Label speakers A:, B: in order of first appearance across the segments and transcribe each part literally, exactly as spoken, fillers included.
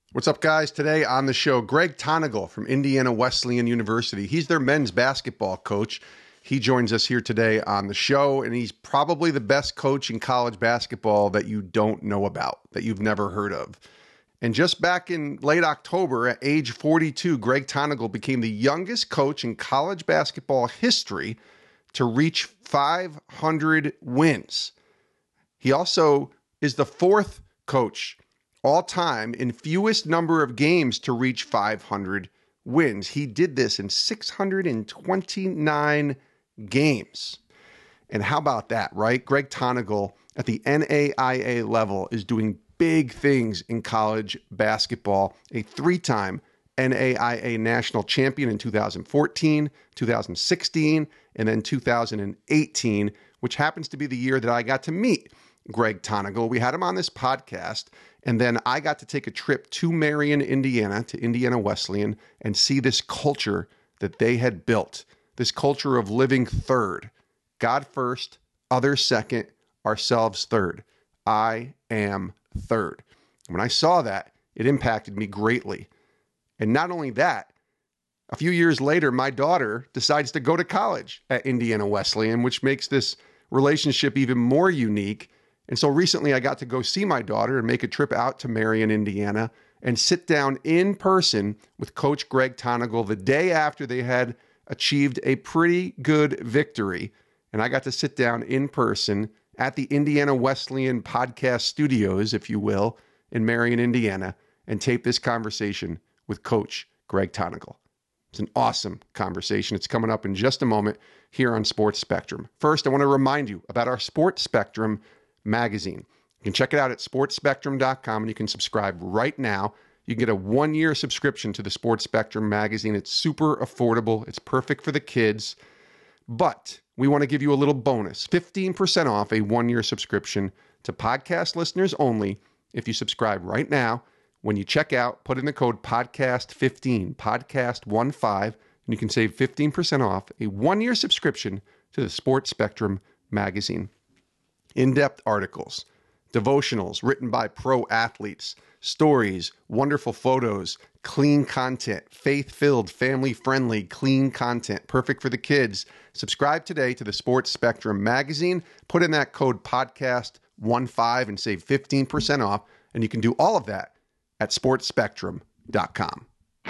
A: What's up, guys? Today on the show, Greg Tonagel from Indiana Wesleyan University. He's their men's basketball coach. He joins us here today on the show, and he's probably the best coach in college basketball that you don't know about, that you've never heard of. And just back in late October, at age forty-two, Greg Tonagel became the youngest coach in college basketball history to reach five hundred wins. He also is the fourth coach all time in fewest number of games to reach five hundred wins. He did this in six hundred twenty-nine games. And how about that, right? Greg Tonagel at the N A I A level is doing big things in college basketball. A three-time N A I A national champion in two thousand fourteen, two thousand sixteen, and then two thousand eighteen, which happens to be the year that I got to meet Greg Tonagel. We had him on this podcast, and then I got to take a trip to Marion, Indiana, to Indiana Wesleyan, and see this culture that they had built, this culture of living third. God first, others second, ourselves third. I am third. When I saw that, it impacted me greatly. And not only that, a few years later, my daughter decides to go to college at Indiana Wesleyan, which makes this relationship even more unique. And so recently I got to go see my daughter and make a trip out to Marion, Indiana, and sit down in person with Coach Greg Tonagel the day after they had achieved a pretty good victory. And I got to sit down in person at the Indiana Wesleyan podcast studios, if you will, in Marion, Indiana, and tape this conversation with Coach Greg Tonagel. It's an awesome conversation. It's coming up in just a moment here on Sports Spectrum. First, I want to remind you about our Sports Spectrum magazine. You can check it out at sports spectrum dot com, and you can subscribe right now. You can get a one-year subscription to the Sports Spectrum magazine. It's super affordable. It's perfect for the kids. But we want to give you a little bonus, fifteen percent off a one-year subscription to podcast listeners only if you subscribe right now. When you check out, put in the code podcast fifteen, podcast fifteen, and you can save fifteen percent off a one-year subscription to the Sports Spectrum magazine. In-depth articles, devotionals written by pro athletes, stories, wonderful photos, clean content, faith-filled, family-friendly, clean content, perfect for the kids. Subscribe today to the Sports Spectrum magazine. Put in that code podcast fifteen and save fifteen percent off. And you can do all of that at sports spectrum dot com.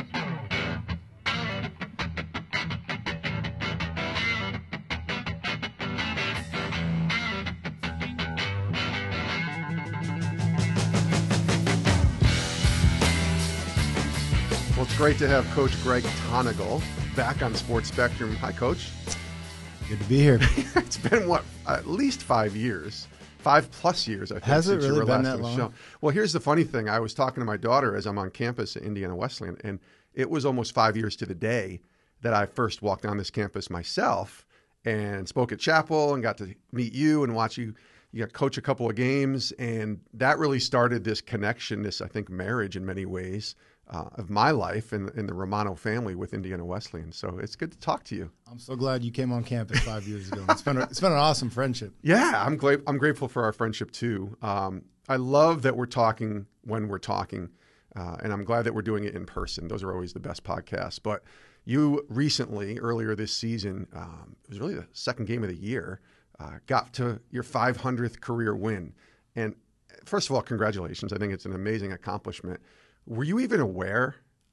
A: Well, it's great to have Coach Greg Tonagel back on Sports Spectrum. Hi, Coach.
B: Good to be here.
A: It's been, what, at least five years. Five plus years, I think.
B: Has it
A: since
B: really
A: you were
B: been
A: last
B: that
A: on the
B: long?
A: show. Well, here's the funny thing. I was talking to my daughter as I'm on campus at Indiana Wesleyan, and it was almost five years to the day that I first walked on this campus myself and spoke at chapel and got to meet you and watch you, you got coach a couple of games. And that really started this connection, this, I think, marriage in many ways uh, of my life and, and the Romano family with Indiana Wesleyan. So it's good to talk to you.
B: I'm so glad you came on campus five years ago. It's been a, it's been an awesome friendship.
A: Yeah, I'm glad, I'm grateful for our friendship too. Um, I love that we're talking when we're talking, uh, and I'm glad that we're doing it in person. Those are always the best podcasts. But you recently, earlier this season, um, it was really the second game of the year, uh, got to your five hundredth career win. And first of all, congratulations. I think it's an amazing accomplishment. Were you even aware,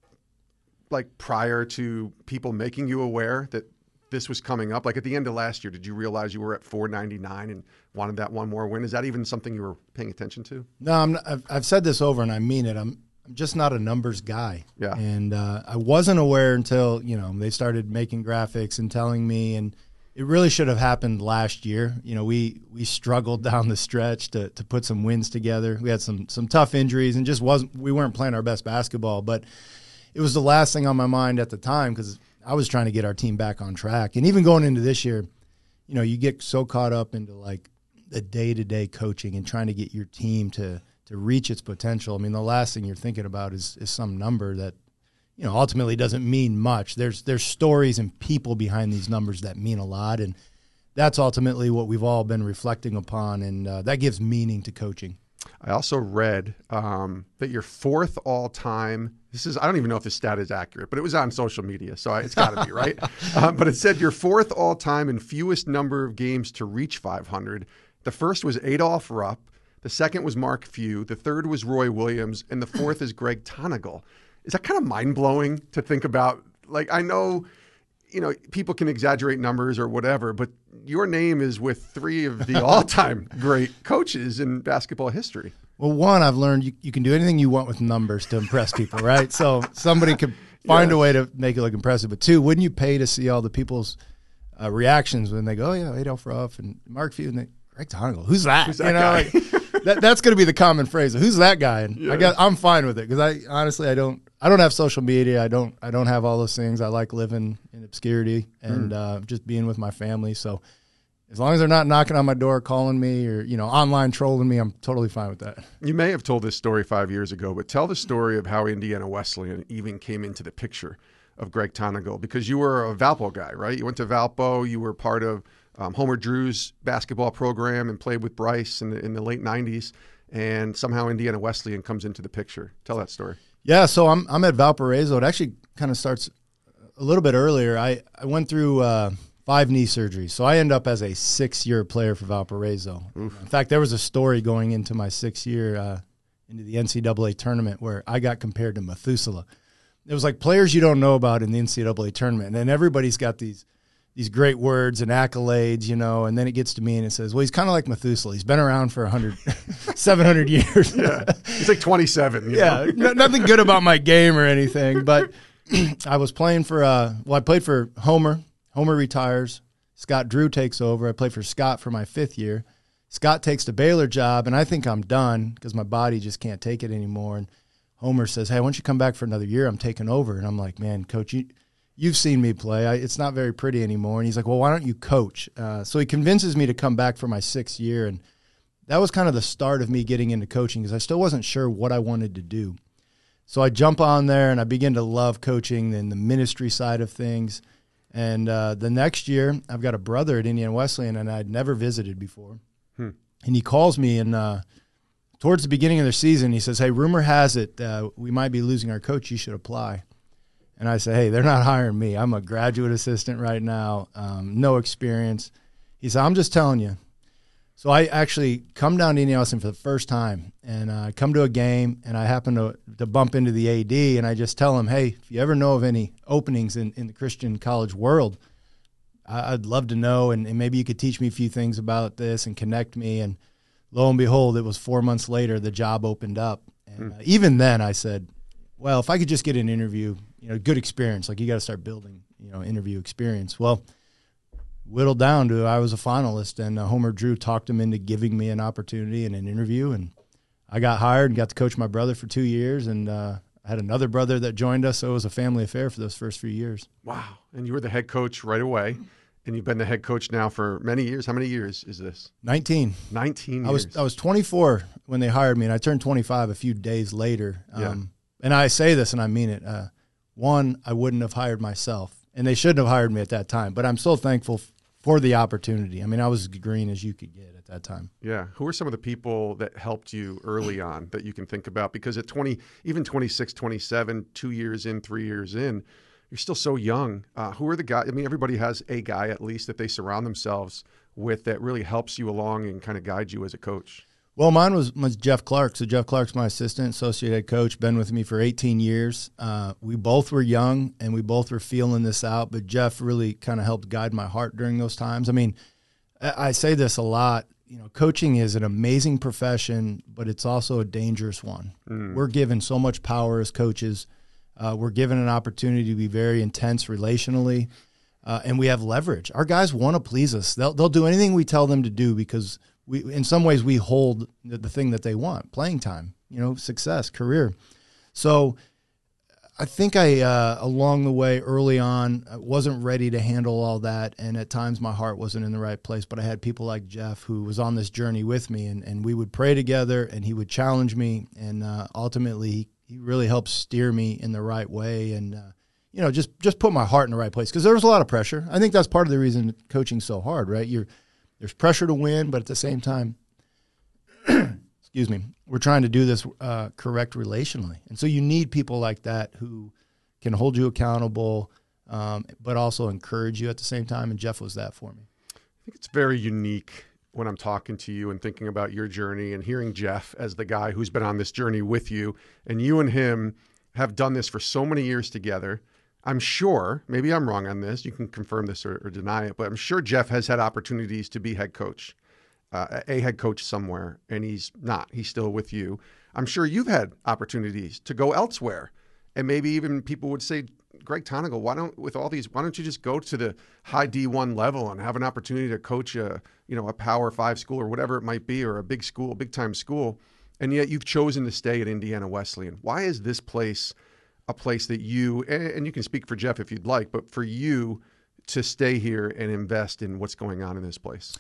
A: like prior to people making you aware that this was coming up? Like at the end of last year, did you realize you were at four ninety-nine and wanted that one more win? Is that even something you were paying attention to?
B: No, I'm not, I've, I've said this over and I mean it. I'm, I'm just not a numbers guy.
A: Yeah.
B: And uh, I wasn't aware until, you know, they started making graphics and telling me, and it really should have happened last year. You know, we we struggled down the stretch to to put some wins together. We had some some tough injuries and just wasn't we weren't playing our best basketball, but it was the last thing on my mind at the time because I was trying to get our team back on track. And even going into this year, you know, you get so caught up into like the day-to-day coaching and trying to get your team to to reach its potential. I mean, the last thing you're thinking about is is some number that, you know, ultimately doesn't mean much. There's there's stories and people behind these numbers that mean a lot, and that's ultimately what we've all been reflecting upon, and uh, that gives meaning to coaching.
A: I also read um, that you're fourth all time. This is, I don't even know if this stat is accurate, but it was on social media, so I, it's got to be, right? Um, but it said you're fourth all time in fewest number of games to reach five hundred. The first was Adolph Rupp. The second was Mark Few. The third was Roy Williams. And the fourth is Greg Tonagel. Is that kind of mind-blowing to think about? Like, I know, you know, people can exaggerate numbers or whatever, but your name is with three of the all-time great coaches in basketball history.
B: Well, one, I've learned you, you can do anything you want with numbers to impress people, right? So somebody could find yes. a way to make it look impressive. But two, wouldn't you pay to see all the people's uh, reactions when they go, oh, yeah, Adolph Rupp and Mark Few and they, Greg Tonagel, who's that?
A: Who's that
B: you know,
A: guy?
B: Like, that, that's going to be the common phrase. Who's that guy? And
A: yeah.
B: I got, I'm fine with it because I honestly I don't I don't have social media. I don't I don't have all those things. I like living in obscurity and mm. uh, just being with my family. So as long as they're not knocking on my door, calling me, or you know, online trolling me, I'm totally fine with that.
A: You may have told this story five years ago, but tell the story of how Indiana Wesleyan even came into the picture of Greg Tonagel, because you were a Valpo guy, right? You went to Valpo. You were part of um, Homer Drew's basketball program and played with Bryce in the, in the late nineties. And somehow Indiana Wesleyan comes into the picture. Tell that story.
B: Yeah, so I'm I'm at Valparaiso. It actually kind of starts a little bit earlier. I, I went through uh, five knee surgeries. So I end up as a six-year player for Valparaiso. Oof. In fact, there was a story going into my sixth year uh, into the N C double A tournament where I got compared to Methuselah. It was like players you don't know about in the N C double A tournament. And everybody's got these these great words and accolades, you know, and then it gets to me and it says, well, he's kind of like Methuselah. He's been around for one hundred, seven hundred years.
A: Yeah, he's like twenty-seven. You
B: yeah, no, nothing good about my game or anything. But I was playing for, uh, well, I played for Homer. Homer retires. Scott Drew takes over. I played for Scott for my fifth year. Scott takes the Baylor job, and I think I'm done because my body just can't take it anymore. And Homer says, hey, why don't you come back for another year? I'm taking over. And I'm like, man, Coach, you, you've seen me play. I, it's not very pretty anymore. And he's like, well, why don't you coach? Uh, so he convinces me to come back for my sixth year. And that was kind of the start of me getting into coaching because I still wasn't sure what I wanted to do. So I jump on there, and I begin to love coaching and the ministry side of things. And uh, the next year, I've got a brother at Indiana Wesleyan, and I'd never visited before. Hmm. And he calls me, and uh, towards the beginning of the season, he says, hey, rumor has it uh, we might be losing our coach. You should apply. And I say, hey, they're not hiring me. I'm a graduate assistant right now, um, no experience. He said, I'm just telling you. So I actually come down to Indiana Wesleyan for the first time, and I uh, come to a game, and I happen to, to bump into the A D, and I just tell him, hey, if you ever know of any openings in, in the Christian college world, I, I'd love to know, and, and maybe you could teach me a few things about this and connect me. And lo and behold, it was four months later, the job opened up. And uh, even then I said, well, if I could just get an interview, you know, good experience, like you got to start building, you know, interview experience. Well, whittled down to I was a finalist, and uh, Homer Drew talked him into giving me an opportunity and an interview, and I got hired and got to coach my brother for two years, and uh, I had another brother that joined us, so it was a family affair for those first few years.
A: Wow. And you were the head coach right away, and you've been the head coach now for many years. How many years is this?
B: nineteen.
A: nineteen years.
B: I was I was twenty-four when they hired me, and I turned twenty-five a few days later. Um, yeah. And I say this, and I mean it. Uh, one, I wouldn't have hired myself, and they shouldn't have hired me at that time, but I'm so thankful f- for the opportunity. I mean, I was as green as you could get at that time.
A: Yeah. Who are some of the people that helped you early on that you can think about? Because at twenty, even twenty-six, twenty-seven, two years in, three years in, you're still so young. Uh, who are the guys? I mean, everybody has a guy at least that they surround themselves with that really helps you along and kind of guides you as a coach.
B: Well, mine was, was Jeff Clark. So Jeff Clark's my assistant, associate head coach, been with me for eighteen years. Uh, we both were young, and we both were feeling this out, but Jeff really kind of helped guide my heart during those times. I mean, I, I say this a lot. You know, coaching is an amazing profession, but it's also a dangerous one. Mm. We're given so much power as coaches. Uh, we're given an opportunity to be very intense relationally, uh, and we have leverage. Our guys want to please us. They'll they'll do anything we tell them to do because we, in some ways, we hold the, the thing that they want: playing time, you know, success, career. So, I think I uh, along the way, early on, I wasn't ready to handle all that, and at times my heart wasn't in the right place. But I had people like Jeff who was on this journey with me, and, and we would pray together, and he would challenge me, and uh, ultimately, he really helped steer me in the right way, and uh, you know, just just put my heart in the right place because there was a lot of pressure. I think that's part of the reason coaching's so hard, right? You're there's pressure to win, but at the same time, excuse excuse me, we're trying to do this uh, correct relationally. And so you need people like that who can hold you accountable, um, but also encourage you at the same time. And Jeff was that for me.
A: I think it's very unique when I'm talking to you and thinking about your journey and hearing Jeff as the guy who's been on this journey with you, and you and him have done this for so many years together. I'm sure, maybe I'm wrong on this, you can confirm this or, or deny it, but I'm sure Jeff has had opportunities to be head coach, uh, a head coach somewhere, and he's not. He's still with you. I'm sure you've had opportunities to go elsewhere, and maybe even people would say, Greg Tonagel, why don't with all these, why don't you just go to the high D one level and have an opportunity to coach a, you know, a Power Five school or whatever it might be, or a big school, big time school, and yet you've chosen to stay at Indiana Wesleyan. Why is this place a place that you, and you can speak for Jeff if you'd like, but for you to stay here and invest in what's going on in this place?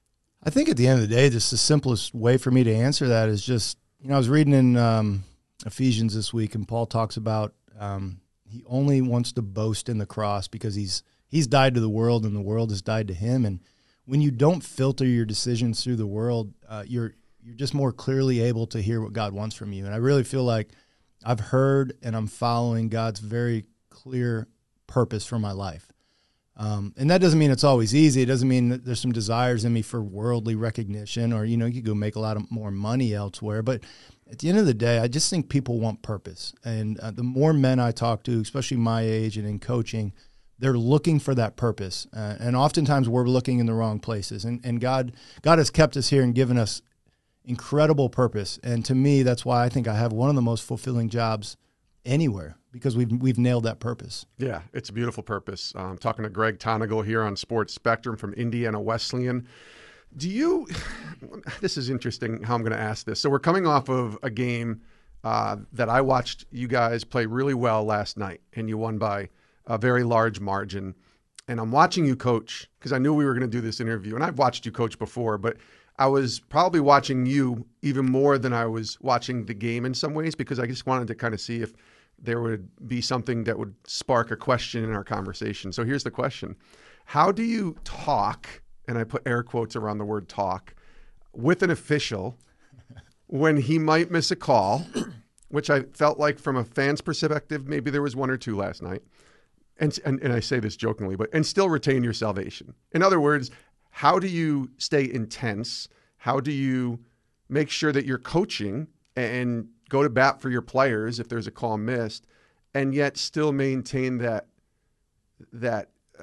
B: I think at the end of the day, just the simplest way for me to answer that is just, you know, I was reading in um, Ephesians this week, and Paul talks about um, he only wants to boast in the cross because he's he's died to the world and the world has died to him. And when you don't filter your decisions through the world, uh, you're you're just more clearly able to hear what God wants from you. And I really feel like I've heard and I'm following God's very clear purpose for my life. Um, and that doesn't mean it's always easy. It doesn't mean that there's some desires in me for worldly recognition, or, you know, you could go make a lot of more money elsewhere. But at the end of the day, I just think people want purpose. And uh, the more men I talk to, especially my age and in coaching, they're looking for that purpose. Uh, and oftentimes we're looking in the wrong places. And, and God, God has kept us here and given us incredible purpose. And to me, that's why I think I have one of the most fulfilling jobs anywhere, because we've we've nailed that purpose.
A: Yeah, it's a beautiful purpose. I'm um, talking to Greg Tonagel here on Sports Spectrum from Indiana Wesleyan. Do you, this is interesting how I'm going to ask this. So we're coming off of a game uh, that I watched you guys play really well last night, and you won by a very large margin. And I'm watching you coach because I knew we were going to do this interview, and I've watched you coach before, but I was probably watching you even more than I was watching the game in some ways, because I just wanted to kind of see if there would be something that would spark a question in our conversation. So here's the question. How do you talk, and I put air quotes around the word talk, with an official when he might miss a call, which I felt like from a fan's perspective, maybe there was one or two last night, and, and, and I say this jokingly, but and still retain your salvation? In other words, how do you stay intense? How do you make sure that you're coaching and go to bat for your players if there's a call missed, and yet still maintain that that uh,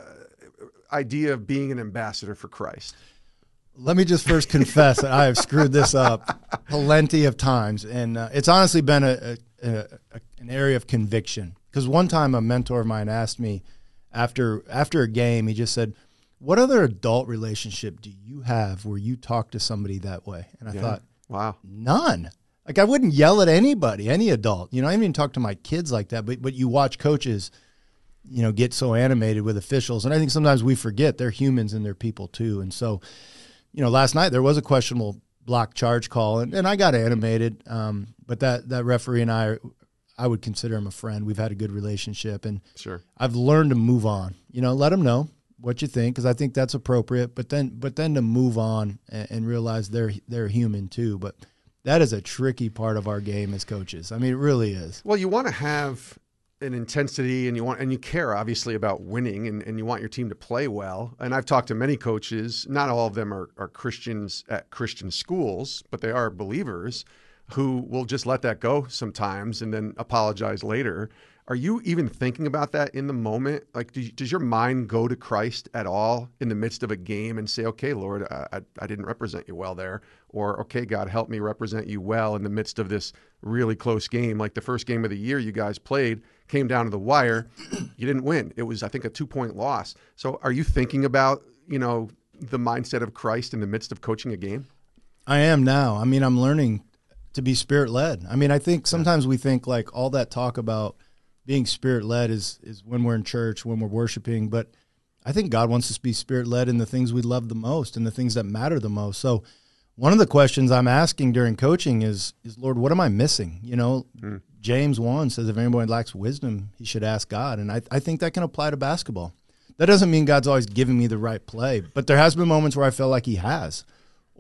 A: idea of being an ambassador for Christ?
B: Let me just first confess that I have screwed this up plenty of times, and uh, it's honestly been a, a, a, a an area of conviction. Because one time a mentor of mine asked me after after a game, he just said, "What other adult relationship do you have where you talk to somebody that way?" And I
A: yeah.
B: thought,
A: wow,
B: none. Like, I wouldn't yell at anybody, any adult. You know, I didn't even talk to my kids like that. But but you watch coaches, you know, get so animated with officials. And I think sometimes we forget they're humans and they're people too. And so, you know, last night there was a questionable block charge call, and, and I got animated. Um, but that, that referee and I, I would consider him a friend. We've had a good relationship. And
A: sure,
B: I've learned to move on. You know, let him know what you think, because I think that's appropriate. But then but then to move on and, and realize they're they're human too. But that is a tricky part of our game as coaches. I mean, it really is.
A: Well, you want to have an intensity, and you want and you care obviously about winning, and, and you want your team to play well. And I've talked to many coaches, not all of them are, are Christians at Christian schools, but they are believers who will just let that go sometimes and then apologize later. Are you even thinking about that in the moment? Like, do you, does your mind go to Christ at all in the midst of a game and say, okay, Lord, I, I didn't represent you well there. Or, okay, God, help me represent you well in the midst of this really close game. Like the first game of the year you guys played came down to the wire. You didn't win. It was, I think, a two-point loss. So are you thinking about, you know, the mindset of Christ in the midst of coaching a game?
B: I am now. I mean, I'm learning to be spirit-led. I mean, I think sometimes we think like all that talk about being spirit-led is is when we're in church, when we're worshiping, but I think God wants us to be spirit-led in the things we love the most and the things that matter the most. So one of the questions I'm asking during coaching is, is Lord, what am I missing? You know, mm. James one says if anybody lacks wisdom, he should ask God. And I, I think that can apply to basketball. That doesn't mean God's always giving me the right play, but there has been moments where I feel like he has.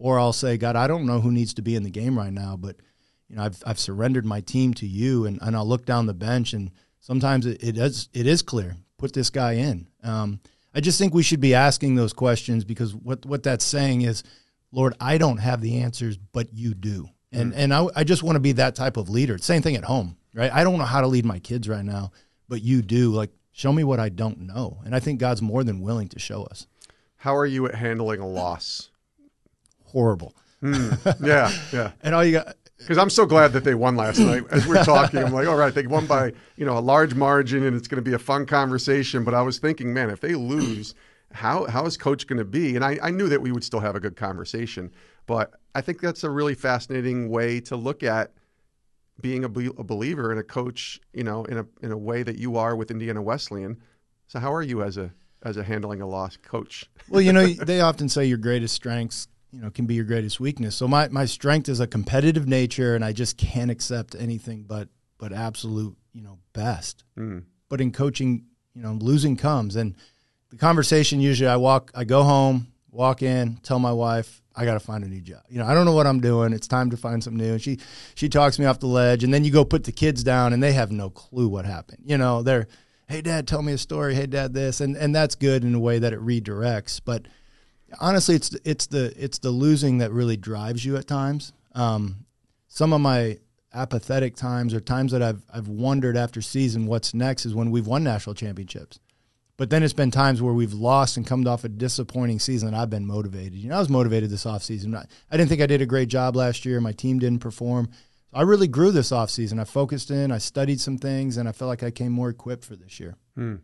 B: Or I'll say, God, I don't know who needs to be in the game right now, but you know, I've I've surrendered my team to you, and, and I'll look down the bench, and sometimes it, it is it is clear. Put this guy in. Um, I just think we should be asking those questions, because what what that's saying is, Lord, I don't have the answers, but you do. And mm. and I, I just want to be that type of leader. Same thing at home, right? I don't know how to lead my kids right now, but you do. Like, show me what I don't know. And I think God's more than willing to show us.
A: How are you at handling a loss?
B: Horrible.
A: Mm. Yeah, yeah.
B: And all you got...
A: Because I'm so glad that they won last night. As we're talking, I'm like, all right, they won by, you know, a large margin, and it's going to be a fun conversation. But I was thinking, man, if they lose, how how is Coach going to be? And I, I knew that we would still have a good conversation. But I think that's a really fascinating way to look at being a, be- a believer and a coach, you know, in a in a way that you are with Indiana Wesleyan. So how are you as a as a handling a loss coach?
B: Well, you know, they often say your greatest strengths, you know, can be your greatest weakness. So my, my strength is a competitive nature, and I just can't accept anything but but absolute, you know, best. Mm. But in coaching, you know, losing comes. And the conversation, usually I walk, I go home, walk in, tell my wife, I got to find a new job. You know, I don't know what I'm doing. It's time to find something new. And she, she talks me off the ledge, and then you go put the kids down, and they have no clue what happened. You know, they're, hey, Dad, tell me a story. Hey, Dad, this. And, and that's good in a way that it redirects. But honestly, it's it's the it's the losing that really drives you at times. Um, some of my apathetic times, or times that I've I've wondered after season what's next, is when we've won national championships. But then it's been times where we've lost and come off a disappointing season, and I've been motivated. You know, I was motivated this offseason. I, I didn't think I did a great job last year. My team didn't perform. So I really grew this offseason. I focused in, I studied some things, and I felt like I came more equipped for this year.
A: Hmm.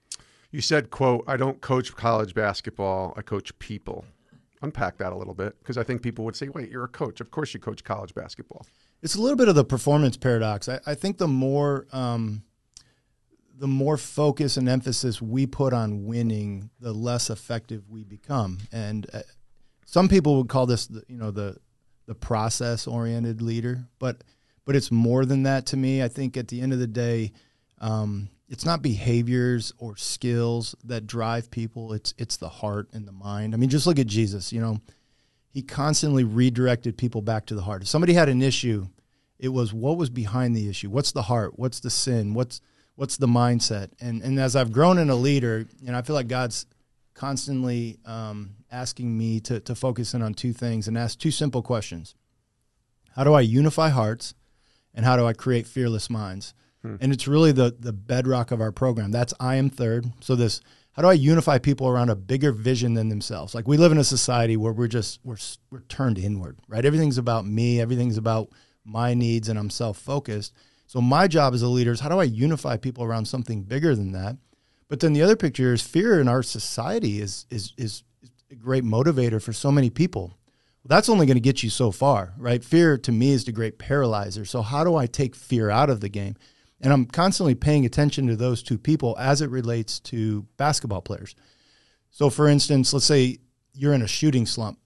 A: You said, quote, I don't coach college basketball, I coach people. Unpack that a little bit, because I think people would say, wait, you're a coach. Of course you coach college basketball.
B: It's a little bit of the performance paradox. I, I think the more um, the more focus and emphasis we put on winning, the less effective we become. And uh, some people would call this, the, you know, the the process-oriented leader, but but it's more than that to me. I think at the end of the day, um, it's not behaviors or skills that drive people. It's it's the heart and the mind. I mean, just look at Jesus. You know, he constantly redirected people back to the heart. If somebody had an issue, it was what was behind the issue. What's the heart? What's the sin? What's what's the mindset? And and as I've grown in a leader, you know, I feel like God's constantly um, asking me to to focus in on two things and ask two simple questions. How do I unify hearts, and how do I create fearless minds? And it's really the the bedrock of our program. That's I am third. So this, how do I unify people around a bigger vision than themselves? Like, we live in a society where we're just, we're we're turned inward, right? Everything's about me. Everything's about my needs, and I'm self-focused. So my job as a leader is, how do I unify people around something bigger than that? But then the other picture is, fear in our society is is is a great motivator for so many people. Well, that's only going to get you so far, right? Fear, to me, is the great paralyzer. So how do I take fear out of the game? And I'm constantly paying attention to those two people as it relates to basketball players. So, for instance, let's say you're in a shooting slump.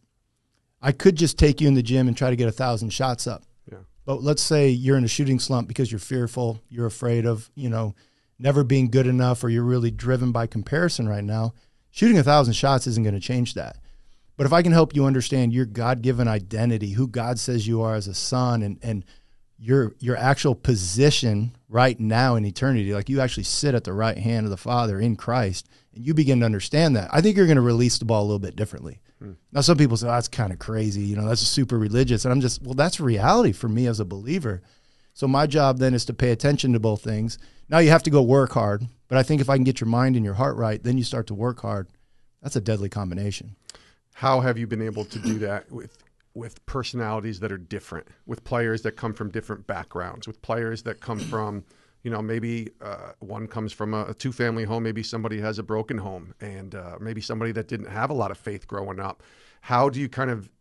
B: I could just take you in the gym and try to get a thousand shots up. Yeah. But let's say you're in a shooting slump because you're fearful, you're afraid of, you know, never being good enough, or you're really driven by comparison right now. Shooting a thousand shots isn't going to change that. But if I can help you understand your God-given identity, who God says you are as a son, and and your your actual position right now in eternity, like you actually sit at the right hand of the Father in Christ, and you begin to understand that, I think you're going to release the ball a little bit differently. Hmm. Now, some people say, oh, that's kind of crazy, you know, that's super religious. And I'm just, well, that's reality for me as a believer. So my job then is to pay attention to both things. Now you have to go work hard, but I think if I can get your mind and your heart right, then you start to work hard. That's a deadly combination.
A: How have you been able to do that with with personalities that are different, with players that come from different backgrounds, with players that come from, you know, maybe uh, one comes from a, a two-family home, maybe somebody has a broken home, and uh, maybe somebody that didn't have a lot of faith growing up. How do you kind of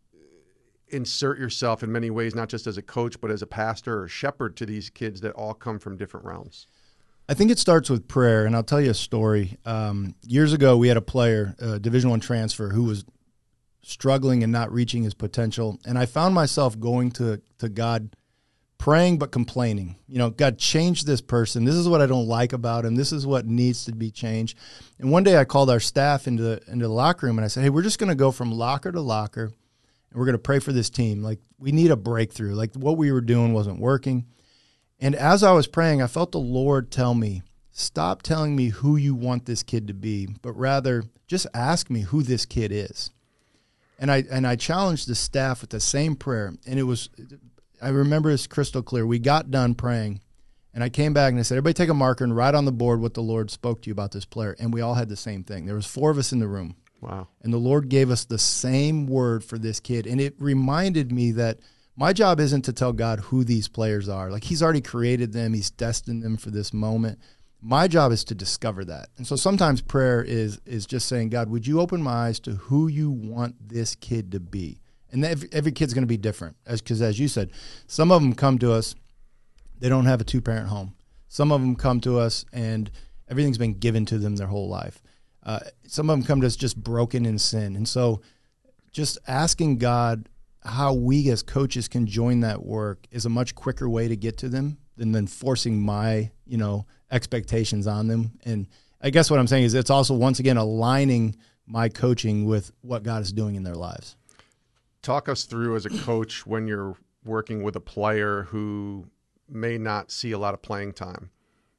A: insert yourself in many ways, not just as a coach, but as a pastor or shepherd to these kids that all come from different realms?
B: I think it starts with prayer, and I'll tell you a story. Um, years ago, we had a player, a Division One transfer, who was struggling and not reaching his potential. And I found myself going to, to God, praying but complaining. You know, God, change this person. This is what I don't like about him. This is what needs to be changed. And one day I called our staff into the, into the locker room, and I said, hey, we're just going to go from locker to locker, and we're going to pray for this team. Like, we need a breakthrough. Like, what we were doing wasn't working. And as I was praying, I felt the Lord tell me, stop telling me who you want this kid to be, but rather just ask me who this kid is. And I and I challenged the staff with the same prayer, and it was, I remember it's crystal clear. We got done praying, and I came back and I said, everybody take a marker and write on the board what the Lord spoke to you about this player. And we all had the same thing. There was four of us in the room.
A: Wow.
B: And the Lord gave us the same word for this kid. And it reminded me that my job isn't to tell God who these players are. Like, he's already created them. He's destined them for this moment. My job is to discover that. And so sometimes prayer is is just saying, God, would you open my eyes to who you want this kid to be? And every, every kid's going to be different. As Because as you said, some of them come to us, they don't have a two-parent home. Some of them come to us and everything's been given to them their whole life. Uh, some of them come to us just broken in sin. And so just asking God how we as coaches can join that work is a much quicker way to get to them than then forcing my, you know, expectations on them. And I guess what I'm saying is it's also, once again, aligning my coaching with what God is doing in their lives.
A: Talk us through, as a coach, when you're working with a player who may not see a lot of playing time,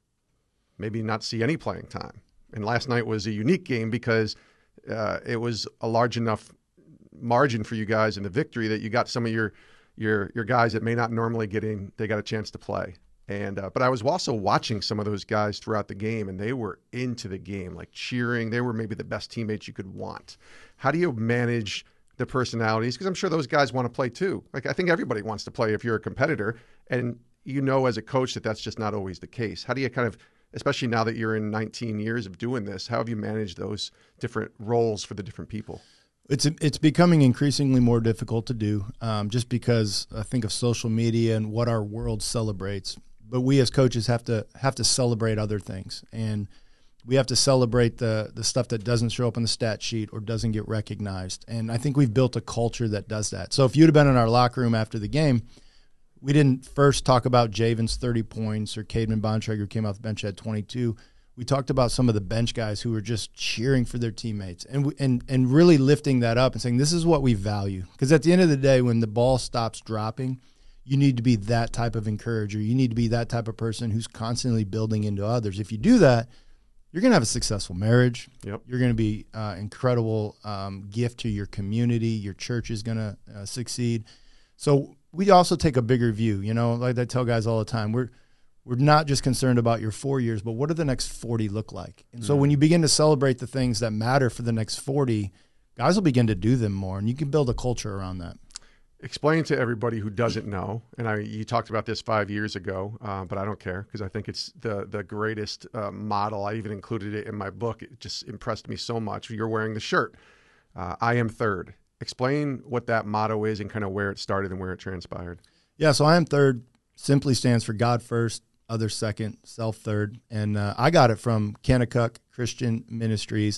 A: maybe not see any playing time. And last night was a unique game because uh, it was a large enough margin for you guys in the victory that you got some of your your your guys that may not normally get in, they got a chance to play. And uh, but I was also watching some of those guys throughout the game, and they were into the game, like cheering. They were maybe the best teammates you could want. How do you manage the personalities? Because I'm sure those guys want to play too. Like, I think everybody wants to play if you're a competitor, and you know as a coach that that's just not always the case. How do you kind of, especially now that you're in nineteen years of doing this, how have you managed those different roles for the different people?
B: It's it's becoming increasingly more difficult to do, um, just because I think of social media and what our world celebrates. But we as coaches have to have to celebrate other things, and we have to celebrate the the stuff that doesn't show up on the stat sheet or doesn't get recognized. And I think we've built a culture that does that. So if you'd have been in our locker room after the game, we didn't first talk about Javen's thirty points or Cademan Bontrager, who came off the bench, had twenty-two. We talked about some of the bench guys who were just cheering for their teammates and and and really lifting that up and saying, this is what we value. Because at the end of the day, when the ball stops dropping, you need to be that type of encourager. You need to be that type of person who's constantly building into others. If you do that, you're going to have a successful marriage.
A: Yep.
B: You're going to be an uh, incredible um, gift to your community. Your church is going to uh, succeed. So we also take a bigger view. You know, like I tell guys all the time, we're we're not just concerned about your four years, but what do the next forty look like? And so mm-hmm. when you begin to celebrate the things that matter for the next forty, guys will begin to do them more, and you can build a culture around that.
A: Explain to everybody who doesn't know, and I, you talked about this five years ago, uh, but I don't care because I think it's the the greatest uh, model. I even included it in my book. It just impressed me so much. You're wearing the shirt. Uh, I am third. Explain what that motto is and kind of where it started and where it transpired.
B: Yeah, so I am third simply stands for God first, others second, self third. And uh, I got it from Kanakuk Christian Ministries.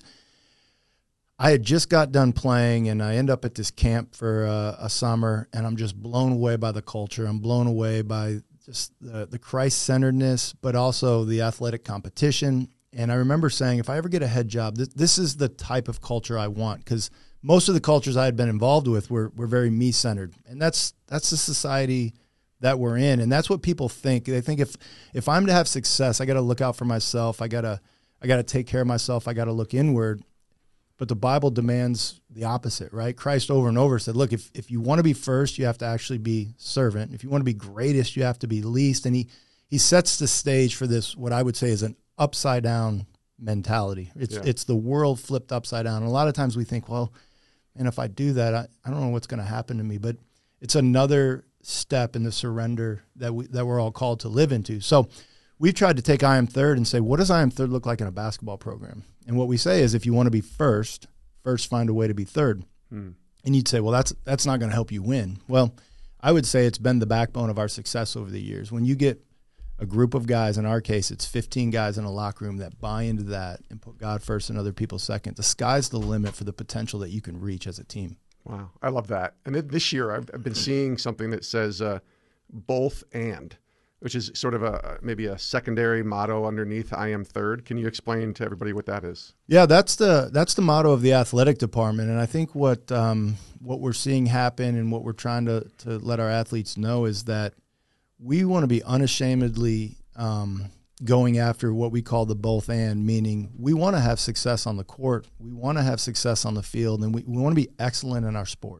B: I had just got done playing, and I end up at this camp for uh, a summer, and I'm just blown away by the culture. I'm blown away by just the, the Christ-centeredness, but also the athletic competition. And I remember saying, if I ever get a head job, this, this is the type of culture I want, because most of the cultures I had been involved with were were very me-centered, and that's that's the society that we're in, and that's what people think. They think if if I'm to have success, I got to look out for myself. I gotta I gotta take care of myself. I got to look inward. But the Bible demands the opposite, right? Christ over and over said, look, if, if you want to be first, you have to actually be servant. If you want to be greatest, you have to be least. And he, he sets the stage for this, what I would say is an upside down mentality. It's, yeah. it's the world flipped upside down. And a lot of times we think, well, and if I do that, I, I don't know what's going to happen to me. But it's another step in the surrender that we, that we're all called to live into. So we've tried to take I Am Third and say, what does I Am Third look like in a basketball program? And what we say is, if you want to be first, first find a way to be third. Hmm. And you'd say, well, that's that's not going to help you win. Well, I would say it's been the backbone of our success over the years. When you get a group of guys, in our case, it's fifteen guys in a locker room that buy into that and put God first and other people second, the sky's the limit for the potential that you can reach as a team.
A: Wow. I love that. And this year I've, I've been seeing something that says uh, both and. which is sort of a maybe a secondary motto underneath I am third. Can you explain to everybody what that is?
B: Yeah, that's the that's the motto of the athletic department, and I think what um, what we're seeing happen and what we're trying to to let our athletes know is that we want to be unashamedly um, going after what we call the both and, meaning we want to have success on the court, we want to have success on the field, and we, we want to be excellent in our sport.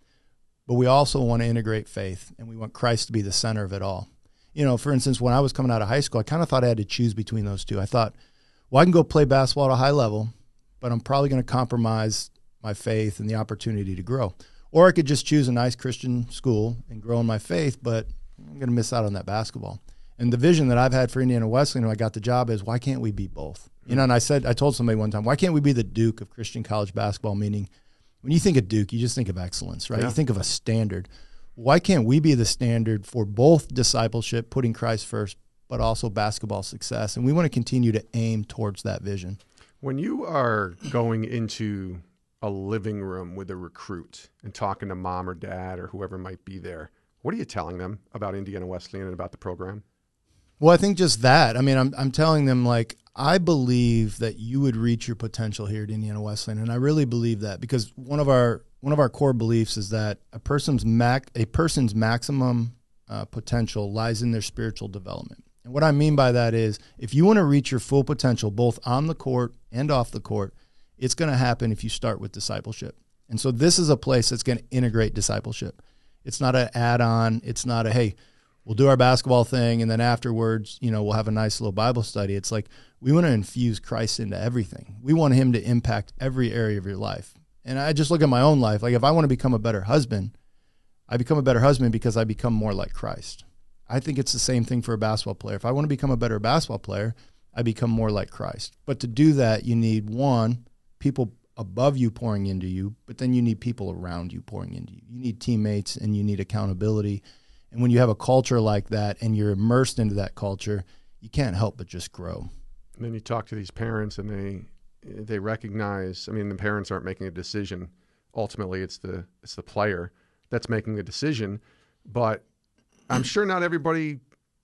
B: But we also want to integrate faith, and we want Christ to be the center of it all. You know, for instance, when I was coming out of high school, I kind of thought I had to choose between those two. I thought, well, I can go play basketball at a high level, but I'm probably going to compromise my faith and the opportunity to grow. Or I could just choose a nice Christian school and grow in my faith, but I'm going to miss out on that basketball. And the vision that I've had for Indiana Wesleyan when I got the job is, why can't we be both? You know, and I said, I told somebody one time, why can't we be the Duke of Christian college basketball? Meaning, when you think of Duke, you just think of excellence, right? Yeah. You think of a standard. Why can't we be the standard for both discipleship, putting Christ first, but also basketball success? And we want to continue to aim towards that vision.
A: When you are going into a living room with a recruit and talking to mom or dad or whoever might be there, what are you telling them about Indiana Wesleyan and about the program?
B: Well, I think just that. I mean, I'm I'm telling them, like, I believe that you would reach your potential here at Indiana Wesleyan, and I really believe that, because one of our one of our core beliefs is that a person's mac a person's maximum uh, potential lies in their spiritual development. And what I mean by that is, if you want to reach your full potential, both on the court and off the court, it's going to happen if you start with discipleship. And so this is a place that's going to integrate discipleship. It's not an add-on. It's not a, hey, we'll do our basketball thing, and then afterwards, you know, we'll have a nice little Bible study. It's like, we want to infuse Christ into everything. We want him to impact every area of your life. And I just look at my own life. Like, if I want to become a better husband, I become a better husband because I become more like Christ. I think it's the same thing for a basketball player. If I want to become a better basketball player, I become more like Christ. But to do that, you need, one, people above you pouring into you, but then you need people around you pouring into you. You need teammates, and you need accountability. And when you have a culture like that and you're immersed into that culture, you can't help but just grow.
A: And then you talk to these parents, and they they recognize, I mean, the parents aren't making a decision. Ultimately, it's the it's the player that's making the decision. But I'm sure not everybody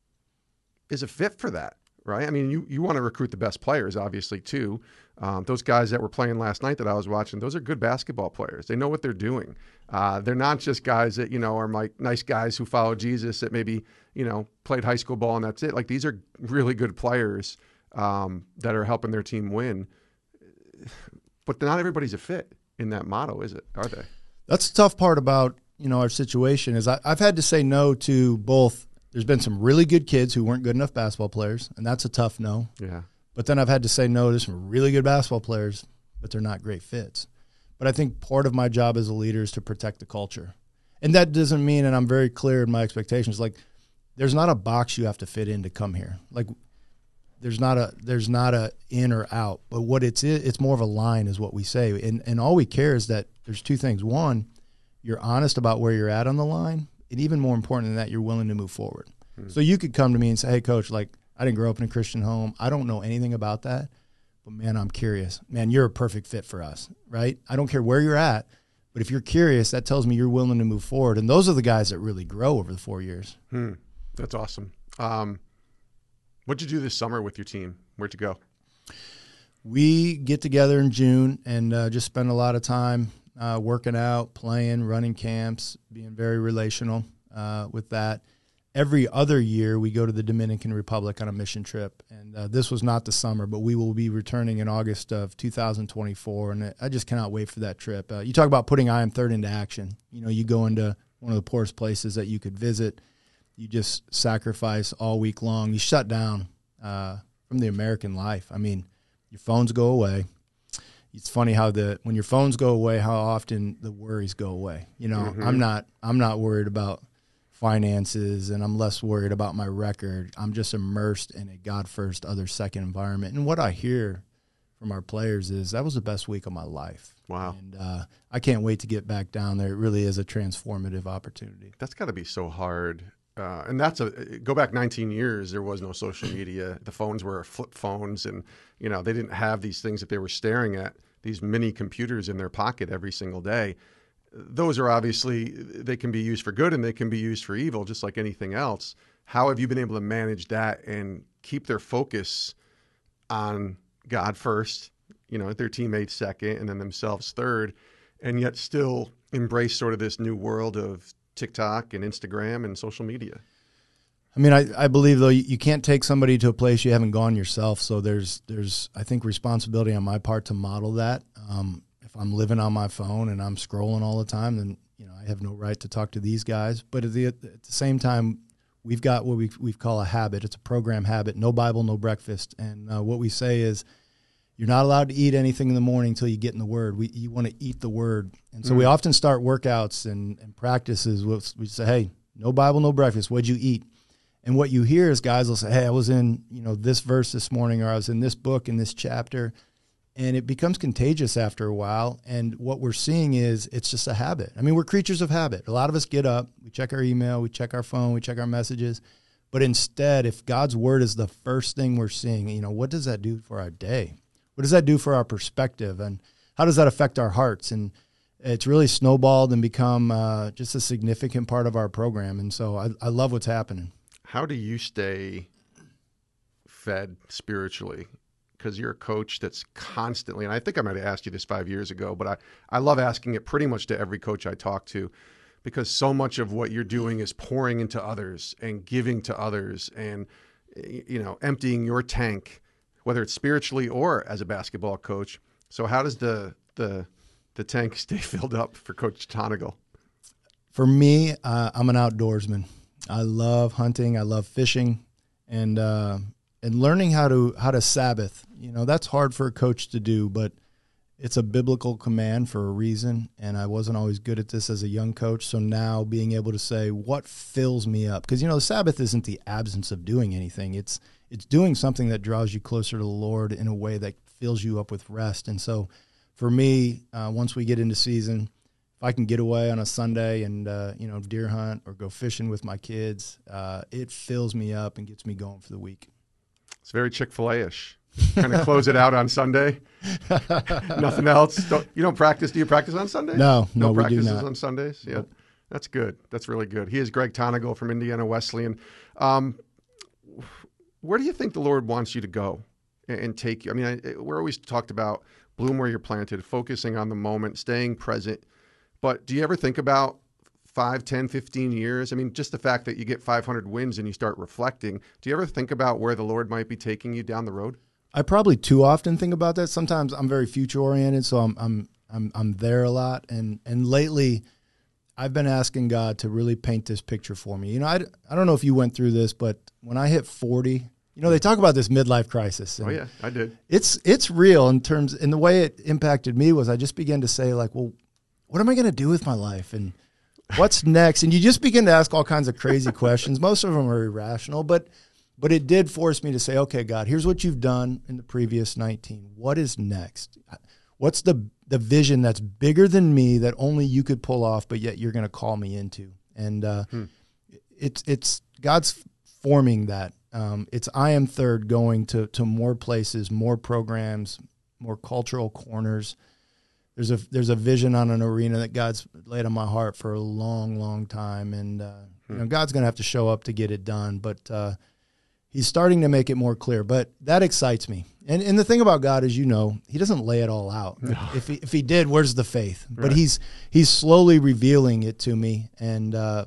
A: is a fit for that, right? I mean, you, you want to recruit the best players, obviously, too. Um, those guys that were playing last night that I was watching, those are good basketball players. They know what they're doing. Uh, they're not just guys that, you know, are like nice guys who follow Jesus that maybe, you know, played high school ball and that's it. Like, these are really good players um, that are helping their team win. But not everybody's a fit in that motto, is it? Are they?
B: That's the tough part about, you know, our situation is I, I've had to say no to both. There's been some really good kids who weren't good enough basketball players, and that's a tough no.
A: Yeah.
B: But then I've had to say no to some really good basketball players, but they're not great fits. But I think part of my job as a leader is to protect the culture. And that doesn't mean, and I'm very clear in my expectations, like, there's not a box you have to fit in to come here. Like, there's not a there's not a in or out. But what it's it's more of a line is what we say. And and all we care is that there's two things. One, you're honest about where you're at on the line. And even more important than that, you're willing to move forward. Hmm. So you could come to me and say, hey, Coach, like, I didn't grow up in a Christian home. I don't know anything about that. But, man, I'm curious. Man, you're a perfect fit for us, right? I don't care where you're at. But if you're curious, that tells me you're willing to move forward. And those are the guys that really grow over the four years.
A: Hmm. That's awesome. Um, what'd you do this summer with your team? Where'd you go?
B: We get together in June and uh, just spend a lot of time uh, working out, playing, running camps, being very relational uh, with that. Every other year, we go to the Dominican Republic on a mission trip, and uh, this was not the summer, but we will be returning in August of two thousand twenty-four, and I just cannot wait for that trip. Uh, you talk about putting I Am Third into action. You know, you go into one of the poorest places that you could visit. You just sacrifice all week long. You shut down uh, from the American life. I mean, your phones go away. It's funny how the when your phones go away, how often the worries go away. You know, mm-hmm. I'm not I'm not worried about finances, and I'm less worried about my record. I'm just immersed in a God first, other second environment. And what I hear from our players is that was the best week of my life.
A: Wow.
B: And uh, I can't wait to get back down there. It really is a transformative opportunity.
A: That's got to be so hard. Uh, and that's a go back nineteen years. There was no social media. The phones were flip phones, and you know they didn't have these things that they were staring at. These mini computers in their pocket every single day. Those are obviously, they can be used for good and they can be used for evil, just like anything else. How have you been able to manage that and keep their focus on God first, you know, their teammates second, and then themselves third, and yet still embrace sort of this new world of TikTok and Instagram and social media?
B: I mean, I, I believe, though, you, you can't take somebody to a place you haven't gone yourself. So there's, there's I think, responsibility on my part to model that. Um, if I'm living on my phone and I'm scrolling all the time, then, you know, I have no right to talk to these guys. But at the, at the same time, we've got what we we call a habit. It's a program habit. No Bible, no breakfast. And uh, what we say is, you're not allowed to eat anything in the morning until you get in the Word. We You want to eat the Word. And so mm. we often start workouts and, and practices with, we say, hey, no Bible, no breakfast. What'd you eat? And what you hear is guys will say, hey, I was in, you know, this verse this morning, or I was in this book in this chapter. And it becomes contagious after a while. And what we're seeing is it's just a habit. I mean, we're creatures of habit. A lot of us get up, we check our email, we check our phone, we check our messages. But instead, if God's Word is the first thing we're seeing, you know, what does that do for our day? What does that do for our perspective? And how does that affect our hearts? And it's really snowballed and become uh, just a significant part of our program. And so I, I love what's happening.
A: How do you stay fed spiritually? Because you're a coach that's constantly, and I think I might have asked you this five years ago, but I, I love asking it pretty much to every coach I talk to, because so much of what you're doing is pouring into others and giving to others and, you know, emptying your tank, whether it's spiritually or as a basketball coach. So how does the the the tank stay filled up for Coach Tonagel?
B: For me, uh, I'm an outdoorsman. I love hunting. I love fishing, and uh, and learning how to how to Sabbath. You know, that's hard for a coach to do, but it's a biblical command for a reason. And I wasn't always good at this as a young coach. So now being able to say, what fills me up? Because, you know, the Sabbath isn't the absence of doing anything. It's it's doing something that draws you closer to the Lord in a way that fills you up with rest. And so for me, uh, once we get into season, if I can get away on a Sunday and, uh, you know, deer hunt or go fishing with my kids, uh, it fills me up and gets me going for the week.
A: It's very Chick-fil-A-ish. Kind of close it out on Sunday. Nothing else. Don't, you don't practice. Do you practice on Sundays?
B: No, no,
A: no
B: we
A: practices
B: do not.
A: on Sundays. Yeah,
B: Nope.
A: That's good. That's really good. He is Greg Tonagel from Indiana Wesleyan. Um, where do you think the Lord wants you to go and, and take you? I mean, I, we're always talked about bloom where you're planted, focusing on the moment, staying present. But do you ever think about five, ten, fifteen years? I mean, just the fact that you get five hundred wins and you start reflecting, do you ever think about where the Lord might be taking you down the road?
B: I probably too often think about that. Sometimes I'm very future oriented, so I'm I'm I'm I'm there a lot. And and lately, I've been asking God to really paint this picture for me. You know, I, I don't know if you went through this, but when I hit forty, you know, they talk about this midlife crisis.
A: Oh yeah, I did.
B: It's it's real in terms, and the way it impacted me was I just began to say, like, well, what am I going to do with my life, and what's next? And you just begin to ask all kinds of crazy questions. Most of them are irrational, but. But it did force me to say, okay, God, here's what you've done in the previous nineteen. What is next? What's the the vision that's bigger than me that only you could pull off, but yet you're going to call me into? And uh, hmm. it's it's God's forming that. Um, it's I Am Third going to to more places, more programs, more cultural corners. There's a there's a vision on an arena that God's laid on my heart for a long, long time, and uh, hmm. you know, God's going to have to show up to get it done. But uh, He's starting to make it more clear, but that excites me. And and the thing about God is, you know, he doesn't lay it all out. No. If he, if he did, where's the faith? But right. he's he's slowly revealing it to me, and uh,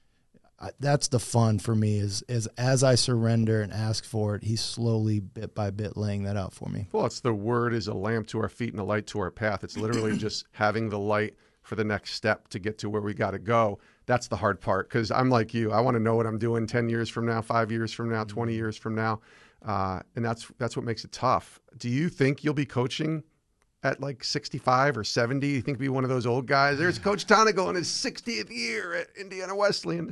B: I, that's the fun for me is, is as I surrender and ask for it, he's slowly, bit by bit, laying that out for me.
A: Well, it's the word is a lamp to our feet and a light to our path. It's literally just having the light for the next step to get to where we got to go. That's the hard part, because I'm like you. I want to know what I'm doing ten years from now, five years from now, twenty years from now. Uh, and that's that's what makes it tough. Do you think you'll be coaching at like sixty-five or seventy? You think you'll be one of those old guys? There's Coach Tonagel in his sixtieth year at Indiana Wesleyan.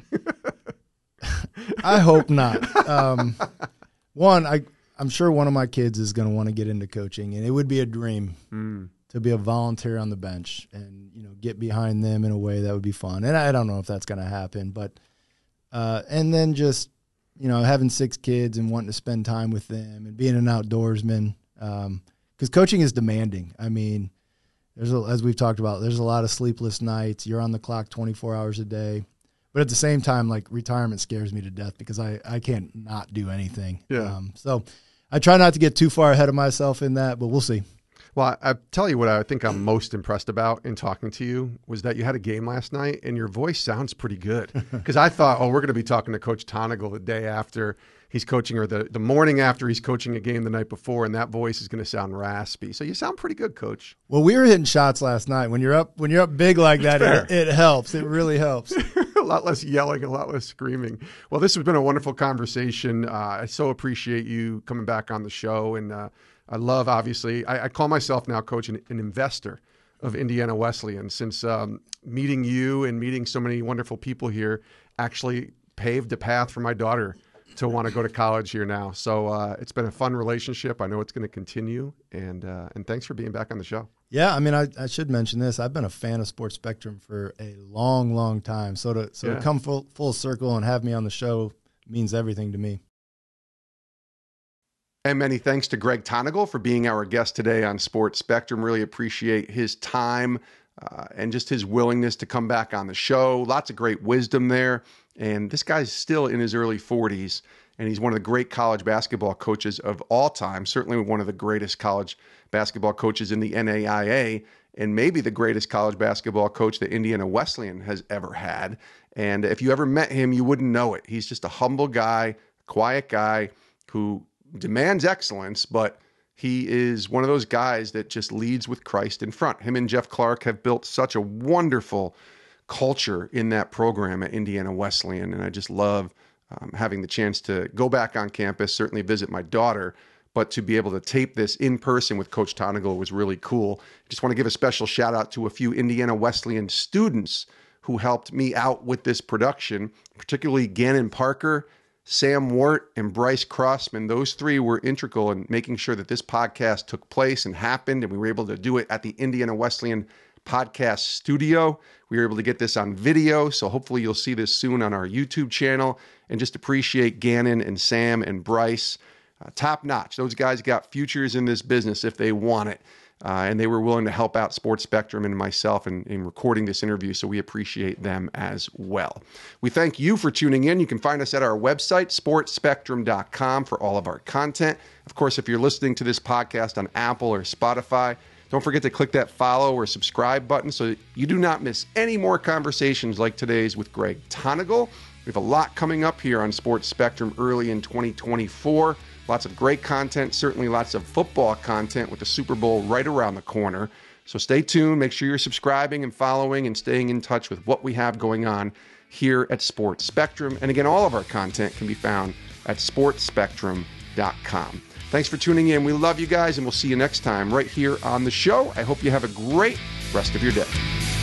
B: I hope not. Um, one, I, I'm sure one of my kids is going to want to get into coaching, and it would be a dream. Mm. To be a volunteer on the bench and, you know, get behind them in a way that would be fun. And I don't know if that's going to happen, but, uh, and then just, you know, having six kids and wanting to spend time with them and being an outdoorsman. Um, cause coaching is demanding. I mean, there's a, as we've talked about, there's a lot of sleepless nights. You're on the clock twenty-four hours a day, but at the same time, like retirement scares me to death because I, I can't not do anything.
A: Yeah.
B: Um, so I try not to get too far ahead of myself in that, but we'll see.
A: Well, I, I tell you what I think I'm most impressed about in talking to you was that you had a game last night and your voice sounds pretty good. Because I thought, oh, we're going to be talking to Coach Tonagel the day after he's coaching or the, the morning after he's coaching a game the night before, and that voice is going to sound raspy. So you sound pretty good, Coach.
B: Well, we were hitting shots last night. When you're up, when you're up big like that, it, it helps. It really helps.
A: A lot less yelling, a lot less screaming. Well, this has been a wonderful conversation. Uh, I so appreciate you coming back on the show, and uh, I love, obviously, I, I call myself now, Coach, an, an investor of Indiana Wesleyan. Since um, meeting you and meeting so many wonderful people here actually paved the path for my daughter to want to go to college here now. So uh, it's been a fun relationship. I know it's going to continue, and uh, and thanks for being back on the show.
B: Yeah, I mean, I, I should mention this. I've been a fan of Sports Spectrum for a long, long time. So to so
A: yeah.
B: to come full full circle and have me on the show means everything to me.
A: And many thanks to Greg Tonagel for being our guest today on Sports Spectrum. Really appreciate his time uh, and just his willingness to come back on the show. Lots of great wisdom there. And this guy's still in his early forties, and he's one of the great college basketball coaches of all time, certainly one of the greatest college basketball coaches in the N A I A, and maybe the greatest college basketball coach that Indiana Wesleyan has ever had. And if you ever met him, you wouldn't know it. He's just a humble guy, quiet guy who demands excellence, but he is one of those guys that just leads with Christ in front. Him and Jeff Clark have built such a wonderful culture in that program at Indiana Wesleyan, and I just love um, having the chance to go back on campus, certainly visit my daughter, but to be able to tape this in person with Coach Tonagel was really cool. Just want to give a special shout out to a few Indiana Wesleyan students who helped me out with this production, particularly Gannon Parker, Sam Wart, and Bryce Crossman. Those three were integral in making sure that this podcast took place and happened, and we were able to do it at the Indiana Wesleyan Podcast Studio. We were able to get this on video, so hopefully you'll see this soon on our YouTube channel, and just appreciate Gannon and Sam and Bryce. Uh, top notch. Those guys got futures in this business if they want it. Uh, and they were willing to help out Sports Spectrum and myself in, in recording this interview, so we appreciate them as well. We thank you for tuning in. You can find us at our website, sports spectrum dot com, for all of our content. Of course, if you're listening to this podcast on Apple or Spotify, don't forget to click that follow or subscribe button so that you do not miss any more conversations like today's with Greg Tonagel. We have a lot coming up here on Sports Spectrum early in twenty twenty-four. Lots of great content, certainly lots of football content with the Super Bowl right around the corner. So stay tuned. Make sure you're subscribing and following and staying in touch with what we have going on here at Sports Spectrum. And again, all of our content can be found at sports spectrum dot com. Thanks for tuning in. We love you guys, and we'll see you next time right here on the show. I hope you have a great rest of your day.